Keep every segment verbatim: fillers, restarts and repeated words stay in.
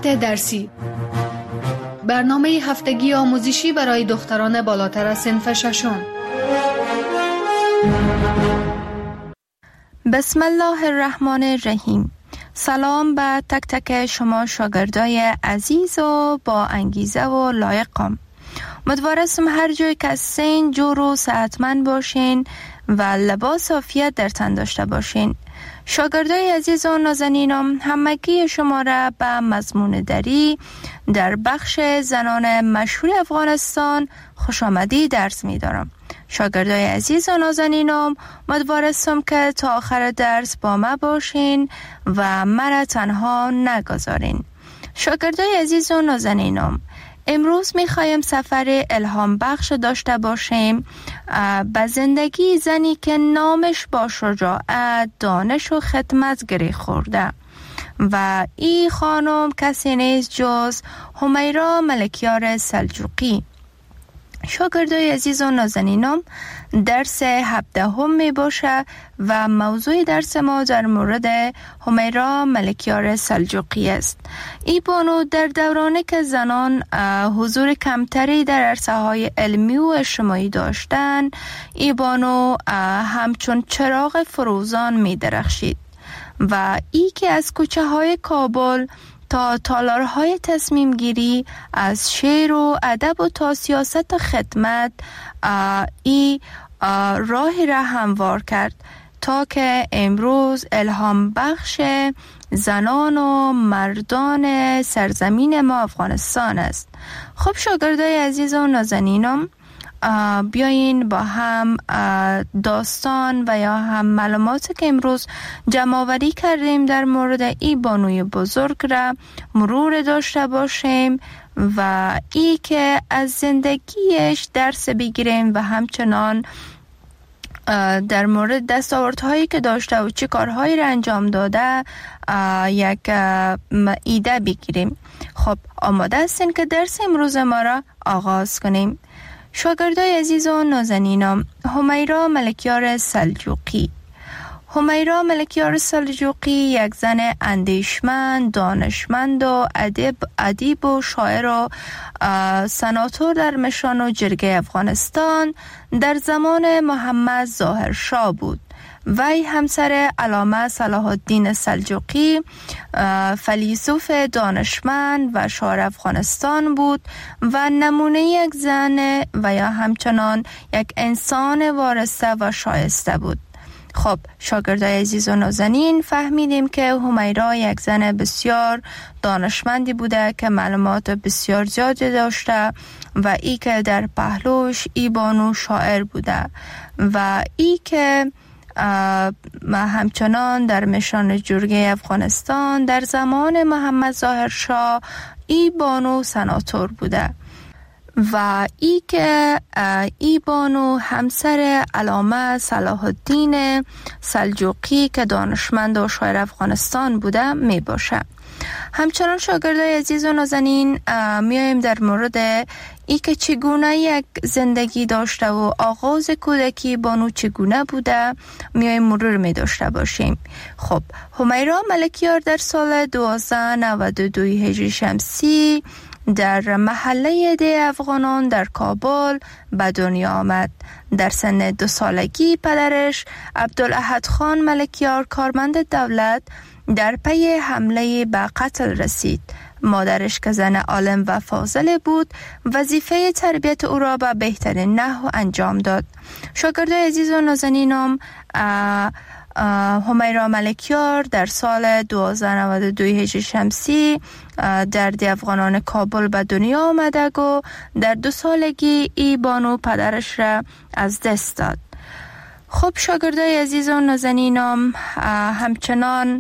مقالات درسی، برنامه هفتگی آموزشی برای دختران بالاتر از صنف ششم. بسم الله الرحمن الرحیم. سلام به تک تک شما شاگردای عزیز و با انگیزه و لایقم. امیدوارم هر جای که هستین جور و صحتمند باشین و لباس عافیت در تن داشته باشین. شاگردای عزیز و نازنینم، همگی شما را به مضمون دری در بخش زنان مشهور افغانستان خوش آمدی درس می دارم. شاگردای عزیز و نازنینم، امیدوارم که تا آخر درس با ما باشین و مرا تنها نگذارین. شاگردای عزیز و نازنینم، امروز میخوایم سفر الهام بخش داشته باشیم به زندگی زنی که نامش با شجاعت، دانش و خدمت گره خورده و این خانم کسی نیست جز همیرا ملکیار سلجوقی. شاگردای عزیز و نازنینم، درس هفدهم می باشه و موضوع درس ما در مورد همیرا ملکیار سلجوقی است. این بانو در دورانی که زنان حضور کمتری در عرصه های علمی و اجتماعی داشتند، این بانو همچون چراغ فروزان می درخشید و ای که از کوچه های کابل تا تالارهای تصمیم گیری، از شعر و ادب و تا سیاست و خدمت، ای راهی را هموار کرد تا که امروز الهام بخش زنان و مردان سرزمین ما افغانستان است. خب شاگردای عزیز و نازنینم، بیاین با هم داستان و یا هم معلوماتی که امروز جمع آوری کردیم در مورد این بانوی بزرگ را مرور داشته باشیم و ای که از زندگیش درس بگیریم و همچنان در مورد دستاوردهایی که داشته و چه کارهایی را انجام داده یک ایده بگیریم. خب آماده هستین که درس امروز ما را آغاز کنیم؟ شاگردای عزیز و نازنینم، همیرا ملکیار سلجوقی. همیرا ملکیار سلجوقی یک زن اندیشمند، دانشمند و ادیب ادیب و شاعر و سناتور در مشان و جرگه افغانستان در زمان محمد ظاهر شاه بود. وی همسر علامه صلاح الدین سلجوقی، فیلسوف دانشمند و شاعر افغانستان بود و نمونه یک زن و یا همچنان یک انسان وارسته و شایسته بود. خب شاگردای عزیز و نازنین، فهمیدیم که همیرا یک زن بسیار دانشمندی بوده که معلومات بسیار زیادی داشته و ای که در پهلوش ای بانو شاعر بوده و ای که همچنان در مشان جرگه افغانستان در زمان محمد ظاهر شاه ای بانو سناتور بوده و ای که ای بانو همسر علامه صلاح الدین سلجوقی که دانشمند و شاعر افغانستان بوده می باشه. همچنان شاگردای عزیز و نازنین، میایم در مورد ای که چگونه یک زندگی داشته و آغاز کودکی بانو چگونه بوده میایم مرور می داشته باشیم. خب همیرا ملکیار در سال دوازده نود و دو هجری شمسی در محله ده افغانان در کابل به دنیا آمد. در سن دو سالگی پدرش عبدالاحد خان ملکیار کارمند دولت در پی حمله به قتل رسید. مادرش که زن عالم و فاضل بود، وظیفه تربیت او را به بهترین نحو انجام داد. شاگردای عزیز و نازنینم، همیرا ملکیار در سال دوازده نود و دو هجری شمسی در ده افغانان کابل به دنیا آمده و در دو سالگی ای بانو پدرش را از دست داد. خب شاگردای عزیز و نازنینم، همچنان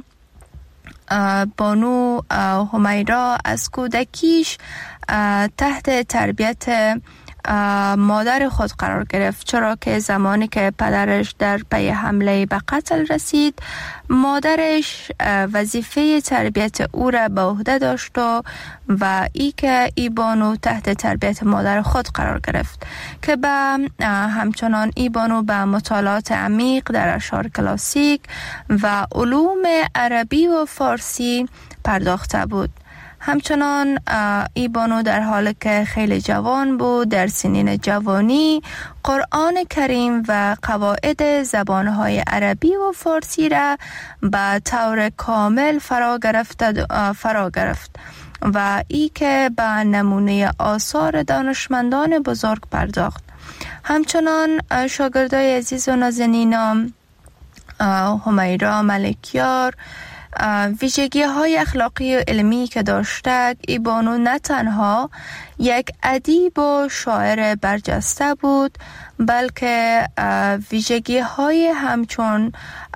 بانو همیرا از کودکیش تحت تربیت مادر خود قرار گرفت، چرا که زمانی که پدرش در پی حمله به قتل رسید، مادرش وظیفه تربیت او را به عهده داشت و ای که ای بانو تحت تربیت مادر خود قرار گرفت که به همچنان ای بانو به مطالعات عمیق در اشعار کلاسیک و علوم عربی و فارسی پرداخته بود. همچنان ای بانو در حالی که خیلی جوان بود در سنین جوانی قرآن کریم و قواعد زبانهای عربی و فارسی را به طور کامل فرا گرفت فرا گرفت و ای که به نمونه آثار دانشمندان بزرگ پرداخت. همچنان شاگردای عزیز و نازنینم همیرا ملکیار ویژگی های اخلاقی و علمی که داشته، ای بانو نه تنها یک ادیب و شاعر برجسته بود بلکه ویژگی های همچون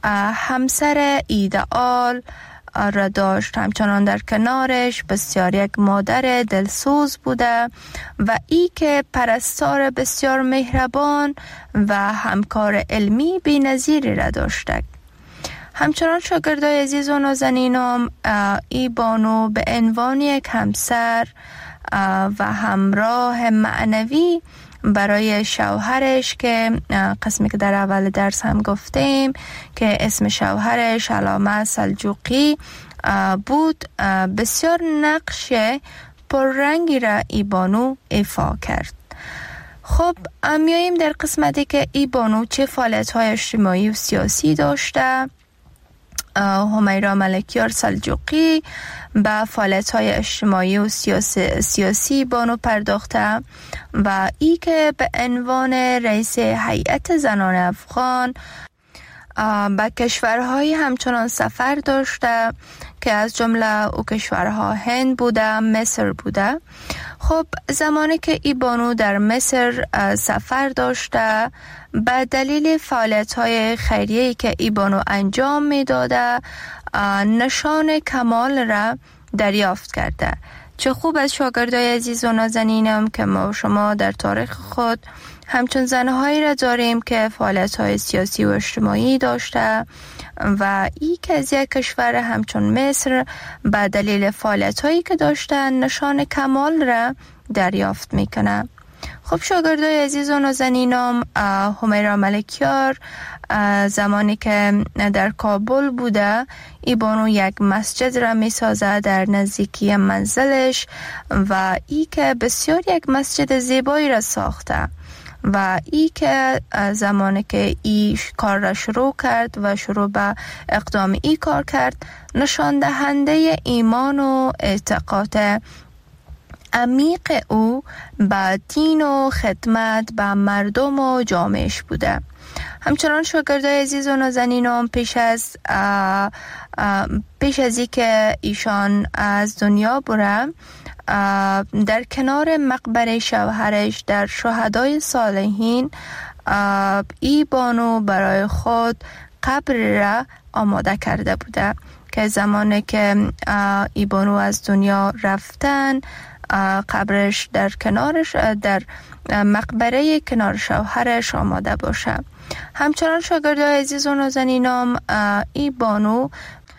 همسر ایدئال را داشت. همچنان در کنارش بسیار یک مادر دلسوز بوده و ای که پرستار بسیار مهربان و همکار علمی بی‌نظیری را داشته. همچنان شاگردای عزیز و نازنینم ای بانو به عنوان یک همسر و همراه معنوی برای شوهرش که قسمی که در اول درس هم گفتیم که اسم شوهرش علامه سلجوقی بود بسیار نقش پررنگی را ای بانو ایفا کرد. خب میاییم در قسمتی که ای بانو چه فعالیت‌های اجتماعی و سیاسی داشته. همیرا ملکیار سلجوقی به فعالیت‌های اجتماعی و سیاسی, سیاسی بانو پرداخته و ای که به عنوان رئیس هیئت زنان افغان به کشورهای همچنان سفر داشته که از جمله او کشورها هند بوده، مصر بوده. خب زمانی که ای بانو در مصر سفر داشته به دلیل فعالیت‌های خیریه‌ای که ای بانو انجام می‌داده نشان کمال را دریافت کرده. چه خوب از شاگردای عزیز و نازنینم که ما و شما در تاریخ خود همچون زنهایی را داریم که فعالیت‌های سیاسی و اجتماعی داشته و ای که از یک کشور همچون مصر به دلیل فعالیت‌هایی که داشتن نشان کمال را دریافت میکنه. خب شاگردای عزیز و نازنینم همیرا ملکیار زمانی که در کابل بوده ای بانو یک مسجد را می سازه در نزدیکی منزلش و ای که بسیار یک مسجد زیبایی را ساخته و ای که زمانی که ای کار را شروع کرد و شروع به اقدام ای کار کرد نشان دهنده ایمان و اعتقاد عمیق او به دین و خدمت به مردم و جامعهش بوده. همچنان شاگردای عزیز و نازنینم پیش از اه اه پیش از اینکه ایشان از دنیا بره در کنار مقبره شوهرش در شهدای صالحین ای بانو برای خود قبر را آماده کرده بوده که زمانی که ای بانو از دنیا رفتن قبرش در کنارش در مقبره کنار شوهرش آماده باشه. همچنان شاگردای عزیز و نازنینم ای بانو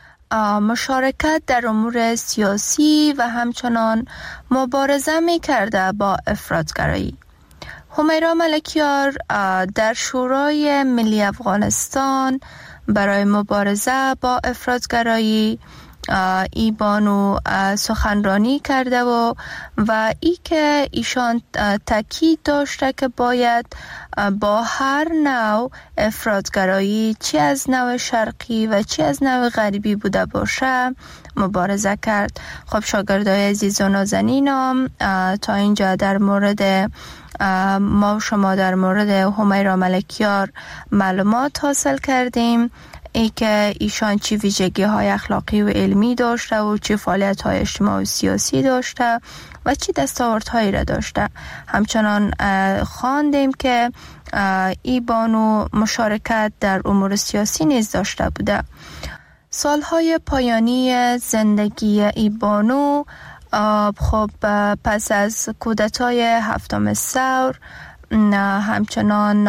مشارکت در امور سیاسی و همچنان مبارزه می کرده با افراطگرایی. همیرا ملکیار در شورای ملی افغانستان برای مبارزه با افراطگرایی ای بانو سخنرانی کرده و و ای که ایشان تاکید داشته که باید با هر نوع افراطگرایی چه از نوع شرقی و چه از نوع غربی بوده باشه مبارزه کرد. خب شاگردای عزیز و نازنینم تا اینجا در مورد ما و شما در مورد همیرا ملکیار معلومات حاصل کردیم، ای که ایشان چی ویژگی های اخلاقی و علمی داشته و چی فعالیت های اجتماعی و سیاسی داشته و چی دستاوردهایی را داشته. همچنان خواندیم که ای بانو مشارکت در امور سیاسی نیز داشته بوده. سالهای پایانی زندگی ای بانو خب پس از کودتای هفتم ثور همچنان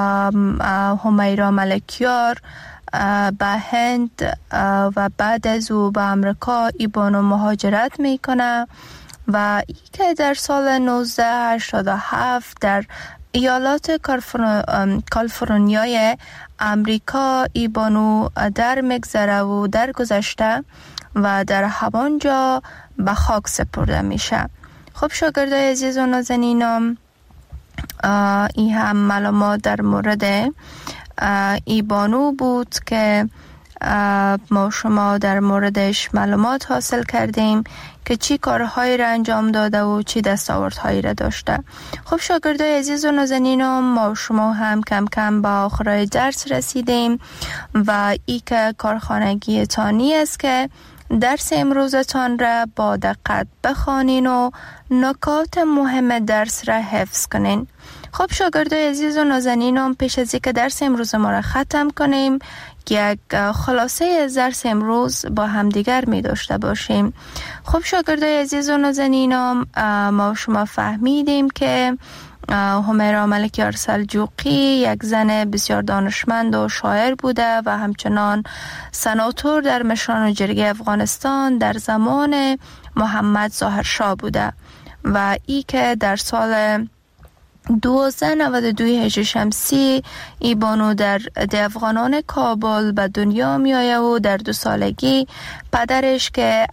همیرا ملکیار به هند و بعد از او به امریکا ای بانو مهاجرت میکنه و ای که در سال نوزده هشتاد و هفت در ایالات کالیفرنیای امریکا ای بانو در مگذره و در گذشته و در همانجا به خاک سپرده میشه. خب شاگردای عزیز و نازنینم، این هم معلومات در مورد ای بانو بود که ما شما در موردش معلومات حاصل کردیم که چی کارهایی را انجام داده و چی دستاوردهایی را داشته. خب شاگردای عزیز و نازنینم، ما شما هم کم کم با آخرای درس رسیدیم و ای که کارخانگی تانی است که درس امروزتان را با دقت بخوانین و نکات مهم درس را حفظ کنین. خب شاگردای عزیز و نازنینم، پیش از اینکه درس امروز ما را ختم کنیم، یک خلاصه از درس امروز با همدیگر می داشته باشیم. خب شاگردای عزیز و نازنینم، ما شما فهمیدیم که همیرا ملکیار سلجوقی یک زن بسیار دانشمند و شاعر بوده و همچنان سناتور در مشران جرگه افغانستان در زمان محمد ظاهر شاه بوده و ای که در سال دوازده نود و دو هجری شمسی ای بانو در افغانان کابل به دنیا می آید و در دو سالگی پدرش که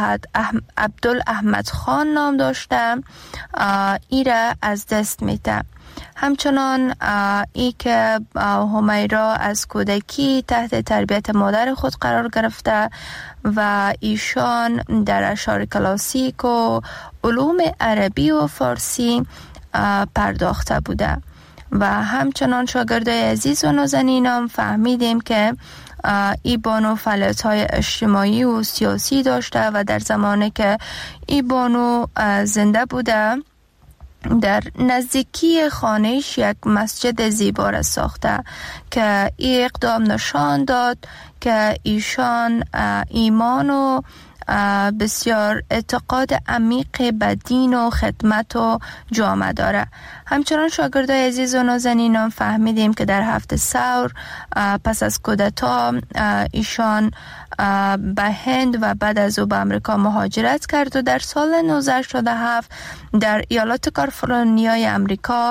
عبدالاحمد خان نام داشته ای را از دست میده. همچنان ای که همیرا از کودکی تحت تربیت مادر خود قرار گرفته و ایشان در اشعار کلاسیک و علوم عربی و فارسی پرداخته بوده و همچنان شاگردای عزیز و نازنینم فهمیدیم که ای بانو فعالیت‌های اجتماعی و سیاسی داشته و در زمانی که ای بانو زنده بوده در نزدیکی خانهش یک مسجد زیبا را ساخته که ای اقدام نشان داد که ایشان ایمان و بسیار اعتقاد عمیق به دین و خدمت و جامعه داره. همچنان شاگردای عزیز و نازنینم فهمیدیم که در هفته ثور پس از کودتا ایشان به هند و بعد از او به امریکا مهاجرت کرد و در سال نوزده هشتاد و هفت در ایالات کالیفرنیای امریکا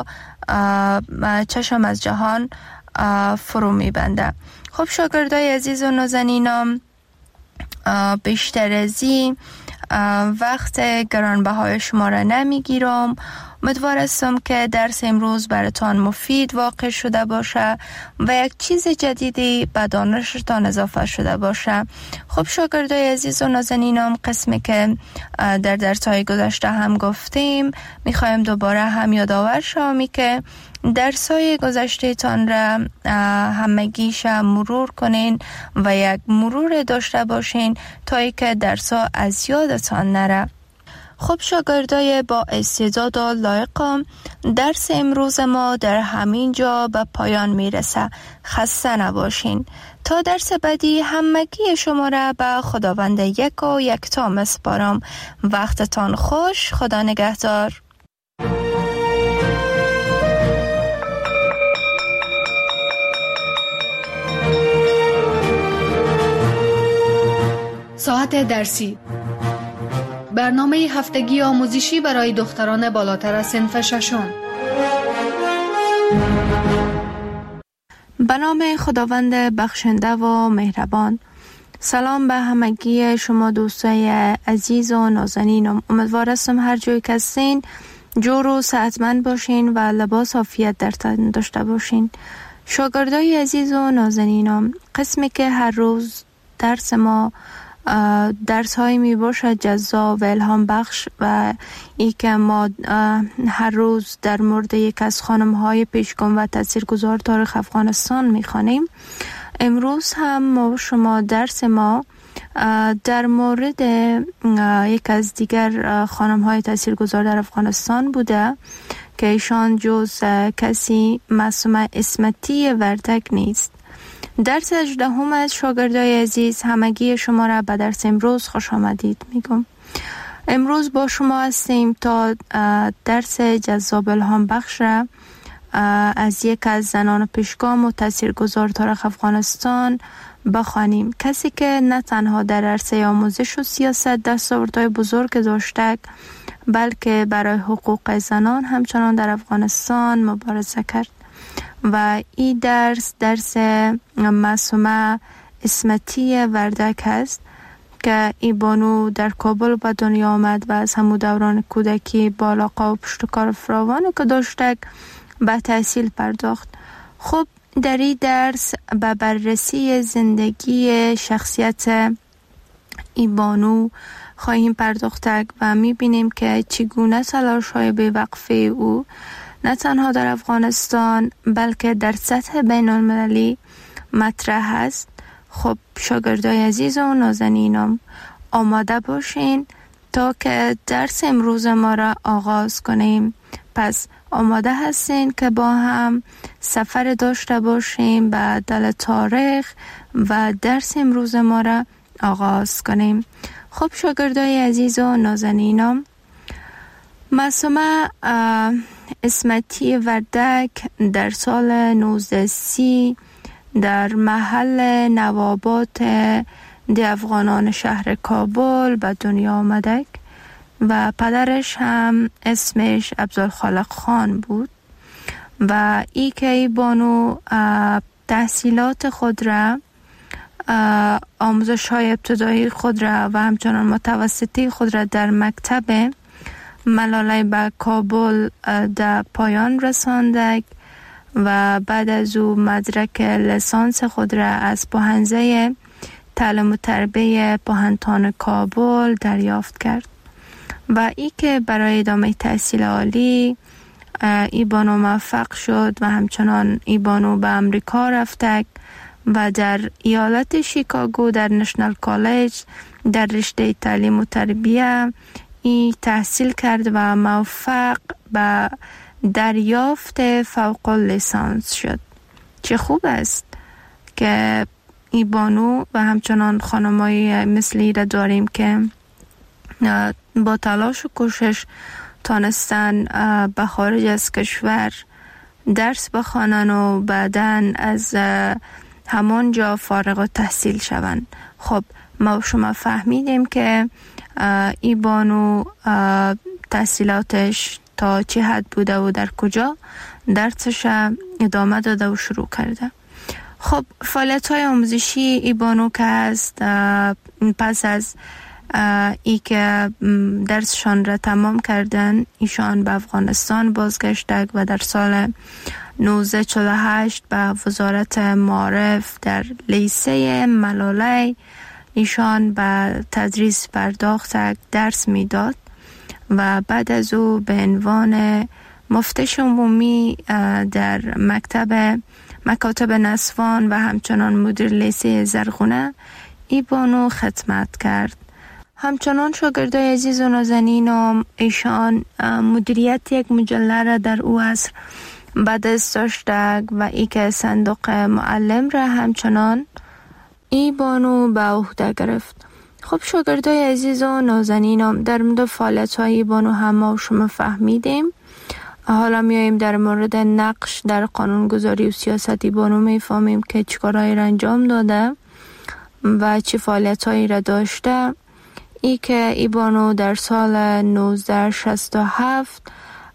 چشم از جهان فرو میبنده. خب شاگردای عزیز و نازنینم، بیشتر از این وقت گرانبهای شما را نمیگیرم. امیدوار هستم که درس امروز براتان مفید واقع شده باشه و یک چیز جدیدی به دانشتان اضافه شده باشه. خب شاگردای عزیز و نازنینم، قسمی که در درس‌های گذشته هم گفتیم میخوایم دوباره هم یادآور شوم که درس‌های گذشته تان را همگیش مرور کنین و یک مرور داشته باشین تا اینکه درس‌ها از یادتان نره. خب شاگردای با استعداد و لایق، درس امروز ما در همین جا به پایان میرسه. خسته نباشین. تا درس بعدی همگی شما را به خداوند یک و یکتا میسپارم. وقتتان خوش. خدا نگهدار. ساعت درسی، برنامه هفتگی آموزشی برای دختران بالاتر از صنف ششم. به نام خداوند بخشنده و مهربان. سلام به همگی شما دوستای عزیز و نازنینم. امیدوار هستم هر جایی که هستین جور و صحتمند باشین و لباس عافیت در تن داشته باشین. شاگردای عزیز و نازنینم، قسمی که هر روز درس ما درس های می باشد جذاب و الهام بخش و ای که ما هر روز در مورد یک از خانم های پیشگام و تاثیرگذار تاریخ افغانستان می خوانیم. امروز هم ما شما درس ما در مورد یک از دیگر خانم های تاثیرگذار در افغانستان بوده که ایشان جز کسی معصومه اسمتی وردک نیست. درس هجدهم از شاگردای عزیز، همگی شما را به درس امروز خوش آمدید میگم. امروز با شما هستیم تا درس جذاب الهام بخش را از یک از زنان پیشگام و تاثیرگذار تاریخ افغانستان بخوانیم. کسی که نه تنها در عرصه آموزش و سیاست دستاوردهای بزرگ داشته، بلکه برای حقوق زنان همچنان در افغانستان مبارزه کرد و این درس درس معصومه اسمتی وردک است که ای بانو در کابل به دنیا آمد و از همون دوران کودکی با علاقه و پشتکار فراوانی که داشتک به تحصیل پرداخت. خب در این درس به بررسی زندگی شخصیت ای بانو خواهیم پرداختک و میبینیم که چگونه تلاش های بی‌وقفه او نه تنها در افغانستان بلکه در سطح بین المللی مطرح است. خب شاگردای عزیز و نازنینم آماده باشین تا که درس امروز ما را آغاز کنیم. پس آماده هستین که با هم سفر داشته باشیم به دل تاریخ و درس امروز ما را آغاز کنیم. خب شاگردای عزیز و نازنینم، معصومه اسمتی وردک در سال نوزده سی در محل نوابات دی افغانان شهر کابل به دنیا آمدک و پدرش هم اسمش عبدالخالق خان بود و ای که ای بانو تحصیلات خود را، آموزش های ابتدایی خود را و همچنان متوسطی خود را در مکتب ملالای به کابل در پایان رساندک و بعد از او مدرک لیسانس خود را از پوهنځی تعلیم و تربیه پوهنتون کابل دریافت کرد و ای که برای ادامه تحصیل عالی ای بانو موفق شد و همچنان ای بانو به امریکا رفتک و در ایالت شیکاگو در نشنال کالج در رشته تعلیم و تربیه ای تحصیل کرد و موفق به دریافت فوق لیسانس شد. چه خوب است که ای بانو و همچنان خانمایی مثلی را داریم که با تلاش و کوشش تانستن به خارج از کشور درس بخوانن و بعدن از همانجا فارغ التحصیل شوند. خب ما شما فهمیدیم که ای بانو تحصیلاتش تا چه حد بوده و در کجا درسش ادامه داده و شروع کرده. خب فعالیت های آموزشی ای بانو که هست پس از ای که درسشان را تمام کردن ایشان به افغانستان بازگشتند و در سال نوزده چهل و هشت به وزارت معارف در لیسه ملالی ایشان به تدریس پرداختند، درس میداد و بعد از او به عنوان مفتش عمومی در مکتب مکاتب نسوان و همچنان مدیر لیسه زرغونه ای بانو خدمت کرد. همچنان شاگردای عزیز و نازنینم ایشان مدیریت یک مجله را در او عصر به دست داشتند و ای که صندوق معلم را همچنان ای بانو به عهده گرفت. خب شاگردای عزیز و نازنینم در مورد فعالیت‌های ای بانو هم ما شما فهمیدیم. حالا میاییم در مورد نقش در قانونگذاری و سیاست ای بانو میفهمیم که چیکارهایی را انجام داده و چه فعالیت‌هایی را داشته. ای که ای بانو در سال نوزده شصت و هفت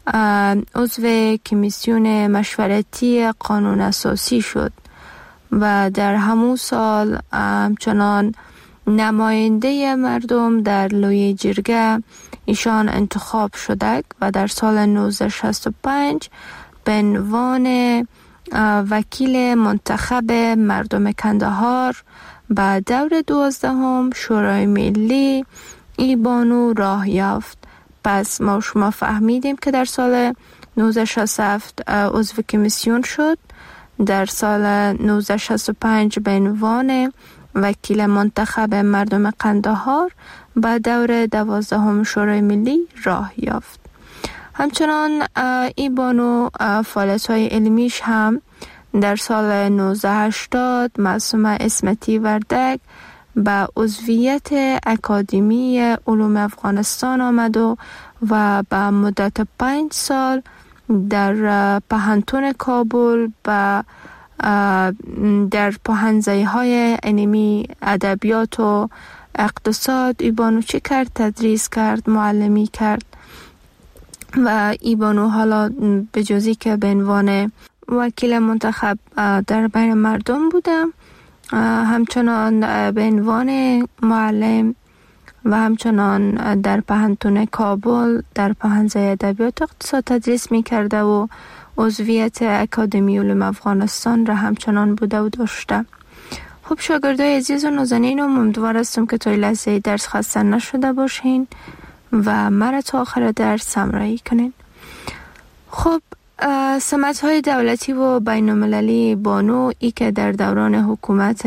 عضو کمیسیون مشورتی قانون اساسی شد و در همون سال همچنان نماینده مردم در لوی جرگه ایشان انتخاب شده و در سال نوزده شصت و پنج به عنوان وکیل منتخب مردم کندهار به دور دوازدهم شورای ملی ای بانو راه یافت. پس ما شما فهمیدیم که در سال نوزده شصت و هفت عضو کمیسیون شد، در سال نوزده شصت و پنج به عنوان وکیل منتخب مردم قندهار به دور دوازدهم شورای ملی راه یافت. همچنان ای بانو فعالیت‌های علمیش هم در سال نوزده هشتاد معصومه اسمتی وردک به عضویت اکادمی علوم افغانستان آمد و و به مدت پنج سال در پوهنتون کابل و در پوهنځی های علمی ادبیات و اقتصاد ای بانو چی کرد؟ تدریس کرد، معلمی کرد و ای بانو حالا به جزی که به عنوان وکیل منتخب در بین مردم بودم، همچنان به عنوان معلم و همچنان در پهنتون کابل در پهنزه ادبیات اقتصاد تدریس می کرده و عضویت اکادمی علوم افغانستان را همچنان بوده و داشته. خب شاگردای عزیز و نازنینم، امیدوار هستم که تا این لحظه درس خسته نشده باشین و مرا تا آخر درس همراهی کنین. خب سمت‌های دولتی و بین‌المللی بانو ای که در دوران حکومت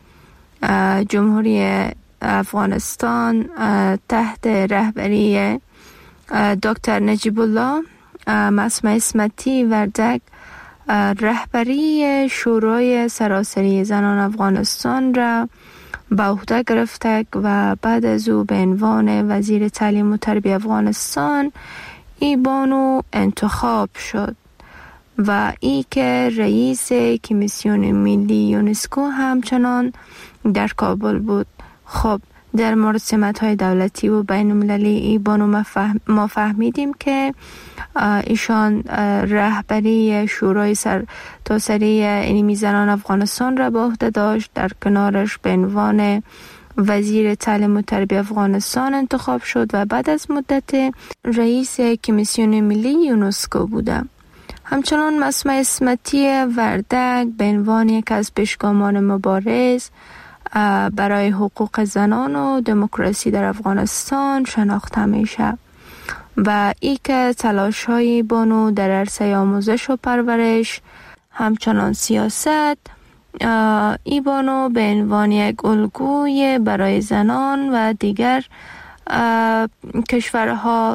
جمهوری افغانستان تحت رهبری دکتر نجیب الله معصومه اسمتی وردک رهبری شورای سراسری زنان افغانستان را به عهده گرفته و بعد از او به عنوان وزیر تعلیم و تربیت افغانستان ای بانو انتخاب شد و ای که رئیس کمیسیون ملی یونسکو همچنان در کابل بود. خب در مورد سمت‌های دولتی و بین‌المللی ای بانو ما فهمیدیم که ایشان رهبری شورای سر تاسری علمی زنان افغانستان را به عهده داشت. در کنارش به عنوان وزیر تعلیم و تربیت افغانستان انتخاب شد و بعد از مدت رئیس کمیسیون ملی یونسکو بوده. همچنان معصومه اسمتی وردک به عنوان یک از پیشگامان مبارز برای حقوق زنان و دموکراسی در افغانستان شناخته میشه و ای که تلاش های بانو در عرصه آموزش و پرورش همچنان سیاست ای بانو به عنوان یک الگوی برای زنان و دیگر کشورها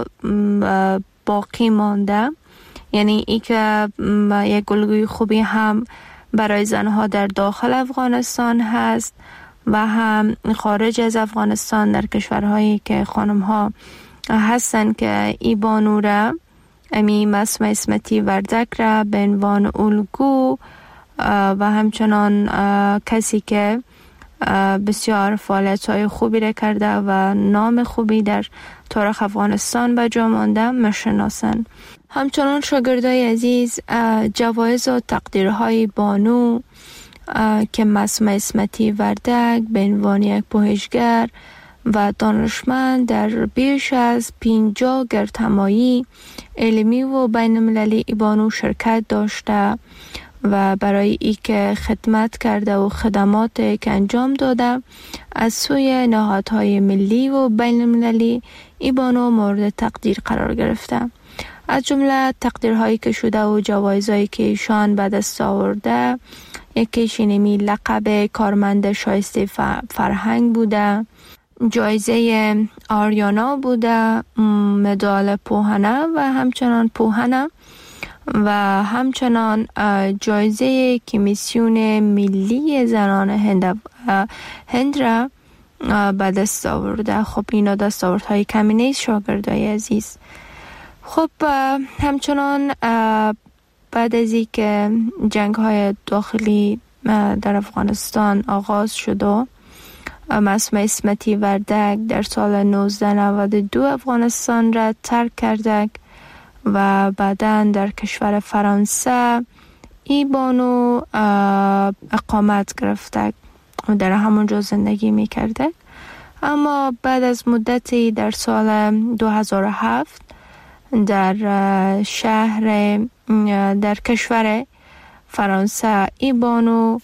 باقی مانده، یعنی ای که یک الگوی خوبی هم برای زنها در داخل افغانستان هست و هم خارج از افغانستان در کشورهایی که خانم‌ها هستن که ای بانو را امی معصومه اسمتی وردک را به عنوان الگو و همچنان کسی که بسیار فعالیت‌های خوبی را کرده و نام خوبی در تاریخ افغانستان به جا مانده میشناسن. همچنان شاگردای عزیز جوایز و تقدیرهای بانو که معصومه اسمتی وردک به عنوان یک پژوهشگر و دانشمند در بیش از پنجاه گردهمایی علمی و بین‌المللی ای بانو شرکت داشته و برای ای که خدمت کرده و خدمات که انجام داده از سوی نهادهای ملی و بین‌المللی ای بانو مورد تقدیر قرار گرفته. از جمله تقدیرهایی که شده و جوایزهایی که ایشان به دست آورده، یکیش اینمی لقب کارمند شایسته فرهنگ بوده، جایزه آریانا بوده، مدال پوهنه و همچنان پوهنه و همچنان جایزه کمیسیون ملی زنان هند هند را به دست آورده. خب اینا دستاوردهای کمی نیست شاگردای عزیز. خب همچنان بعد از این که جنگ های داخلی در افغانستان آغاز شد و معصومه اسمتی وردک در سال نوزده نود و دو افغانستان را ترک کرده و بعداً در کشور فرانسه ای بانو اقامت گرفته و در همونجا زندگی می کرده. اما بعد از مدتی در سال دو هزار و هفت در شهر در کشور فرانسه ای بانو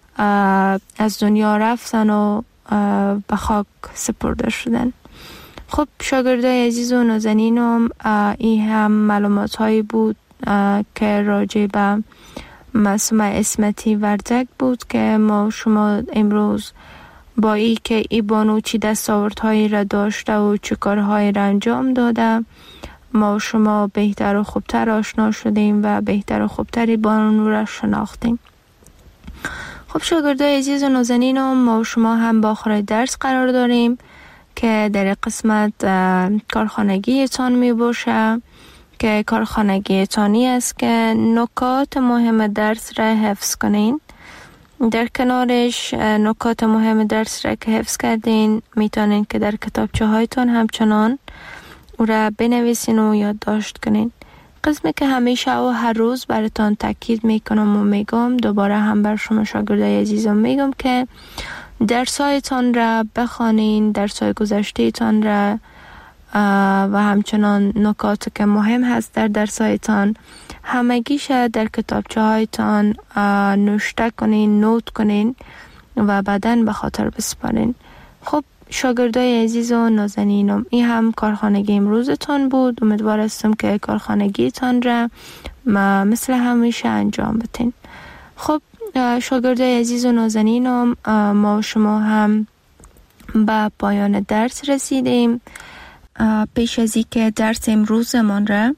از دنیا رفتن و به خاک سپرده شدن. خب شاگردای عزیز و نازنینم، این هم معلومات هایی بود که راجع به معصومه اسمتی وردک بود که ما شما امروز با ای که ای بانو چی دستاوردهایی را داشته و چه کارهایی را انجام داده ما شما بهتر و خوبتر آشنا شدیم و بهتر و خوبتری بانو را شناختیم. خب شاگردای عزیز و نازنینم، ما شما هم با آخر درس قرار داریم که در قسمت کارخانگی تان می باشه که کارخانگی تانی است که نکات مهم درس را حفظ کنین. در کنارش نکات مهم درس را که حفظ کردین میتونین که در کتابچه هایتون همچنان او را بنویسین و یادداشت کنین. قسمی که همیشه و هر روز براتون تاکید میکنم و میگم، دوباره هم بر شما شاگردای عزیزم میگم که درسایتان را بخوانین، درسای گذشتهتان را و همچنان نکات که مهم هست در درسایتان همگیش در کتابچه هایتان نوشته کنین، نوت کنین و بعداً به خاطر بسپارین. خب شاگردای عزیز و نازنینم، این هم کارخانگی امروزتان بود. امیدوار هستم که کارخانگیتان را مثل همیشه انجام بدین. خب شاگردای عزیز و نازنینم، ما شما هم به پایان درس رسیدیم. پیش از این که درس امروزمان را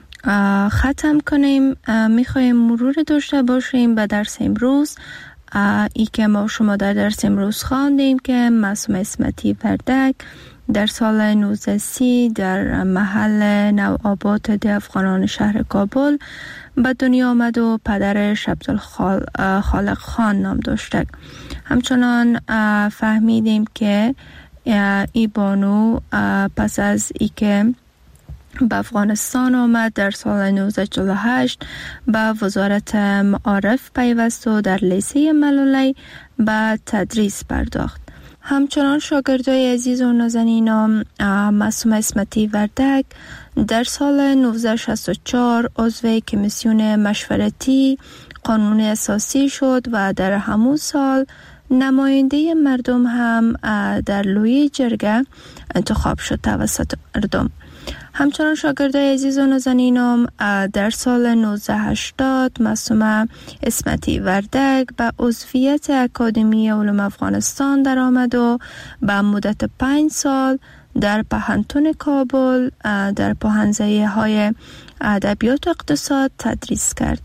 ختم کنیم، میخوایم مرور داشته باشیم به درس امروز. ای که ما شما در درس امروز خواندیم که معصومه اسمتی وردک در سال نوزده سی در محل نوآباد ده افغانان شهر کابل به دنیا آمد و پدرش عبدالخالق خان نام داشته. همچنان فهمیدیم که ای بانو پس از ای که به افغانستان آمد در سال نوزده چهل و هشت به وزارت معارف پیوست و در لیسه ملولی به تدریس پرداخت. همچنان شاگردای عزیز و نازنینم، معصومه اسمتی وردک در سال نوزده شصت و چهار عضو کمیسیون مشورتی قانون اساسی شد و در همون سال نماینده مردم هم در لوی جرگه انتخاب شد توسط مردم. همچنان شاگردای عزیز و نازنینم در سال نوزده هشتاد معصومه اسمتی وردک به عضویت اکادمی علوم افغانستان در آمد و به مدت پنج سال در پهنتون کابل در پوهنځی های ادبیات و اقتصاد تدریس کرد.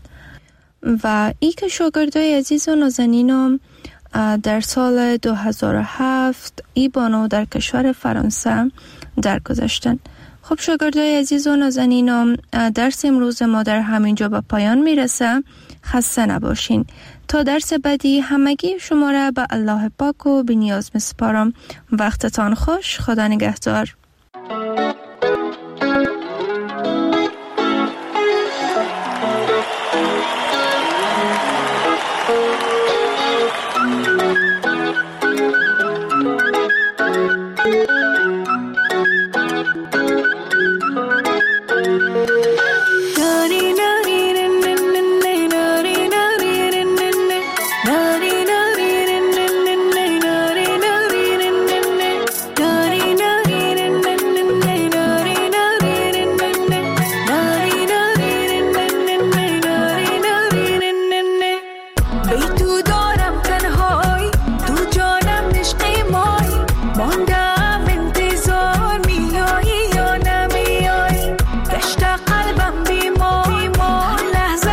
و ای که شاگردای عزیز و نازنینم در سال دو هزار و هفت ای بانو در کشور فرانسه درگذشتند. خب شاگردای عزیز و نازنینم، درس امروز ما در همینجا به پایان میرسه. خسته نباشین. تا درس بعدی همگی شما را به الله پاک و بی نیاز میسپارم. وقتتان خوش. خدا نگهدار.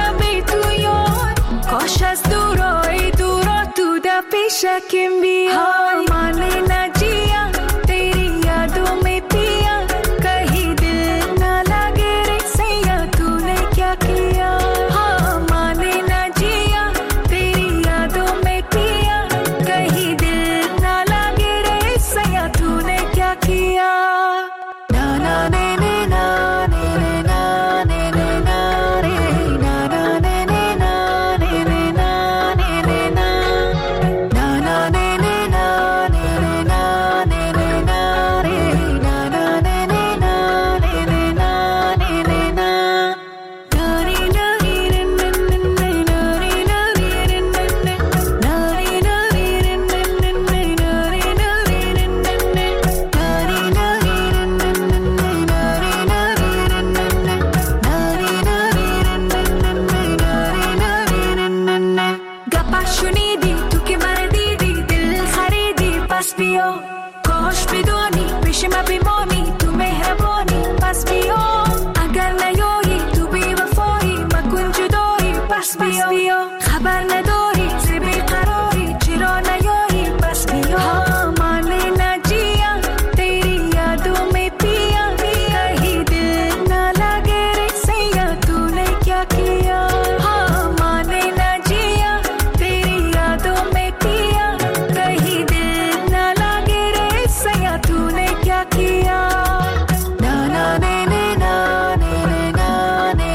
Can be